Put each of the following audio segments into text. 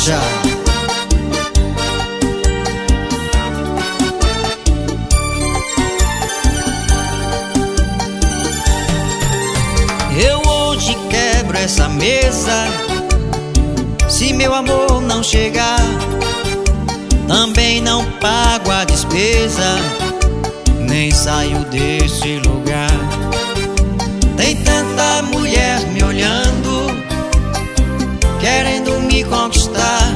Rocha. Eu hoje quebro essa mesa, se meu amor não chegar. Também não pago a despesa, nem saio desse lugar. Tem tanta mulher me olhando, querendo me conquistar.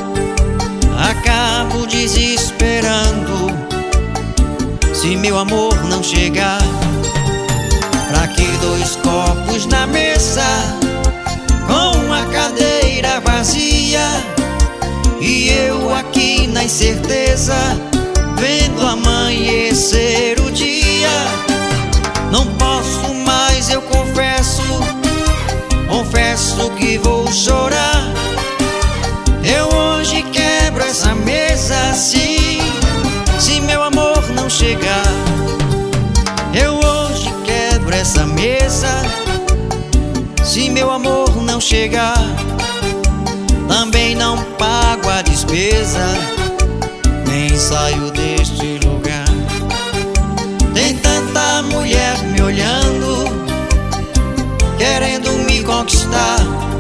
Acabo desesperando, se meu amor não chegar. Pra que dois copos na mesa, com a cadeira vazia, e eu aqui na incerteza, vendo amanhecer o dia. Não posso mais, eu confesso, confesso que vou chorar. Eu hoje quebro essa mesa, sim, se meu amor não chegar. Eu hoje quebro essa mesa, se meu amor não chegar. Também não pago a despesa, nem saio deste lugar. Tem tanta mulher me olhando, querendo me conquistar.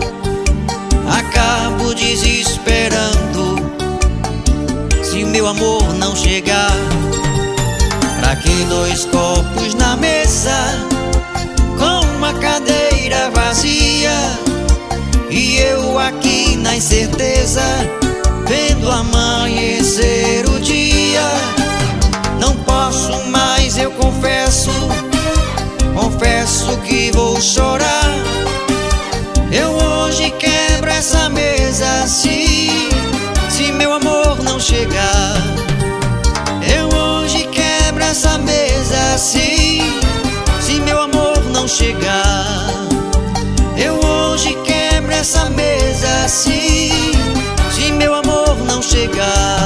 Acabo desesperando, se meu amor não chegar. Pra que dois copos na mesa, com uma cadeira vazia, e eu aqui na incerteza, vendo amanhecer o dia. Não posso mais, eu confesso, confesso que vou chorar. Eu hoje quebro essa mesa, sim, se meu amor não chegar. Eu hoje quebro essa mesa, sim, se meu amor não chegar. Eu hoje quebro essa mesa, sim, se meu amor não chegar.